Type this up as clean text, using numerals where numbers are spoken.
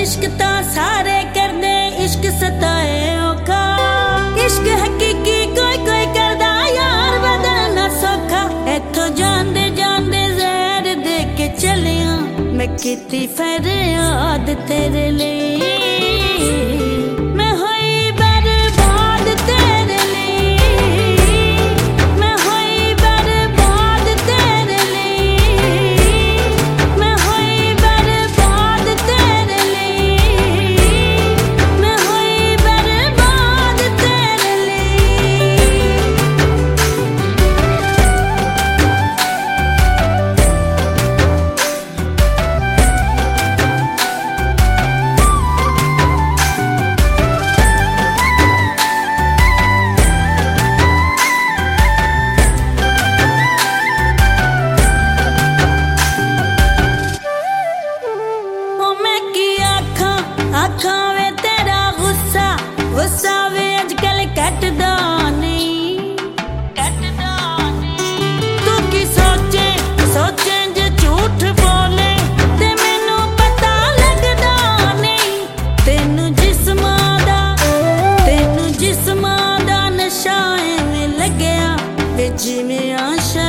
इश्क ता सारे करदे, इश्क सताए औखा। इश्क हकीकी कोई कोई करदा यार, बदलना सौखा। इत्थों जांदे जांदे जहर दे के चलिया, मैं कीती फरियाद तेरे लिए। मैं होई बर्बाद तेरे लिए, मैं होई बर्बाद तेरे लिए, मैं होई बर्बाद तेरे लिए, मैं होई बर्बाद तेरे लिए। आखा वे तेरा गुस्सा, गुस्सा वे अजकल कटदा नहीं, कटदा नहीं। तू की सोचे सोचे जे झूठ बोले, ते मैनू पता लगदा नहीं। तेनू जिस्मां दा नशा एवें लगया, वे जिवें आशा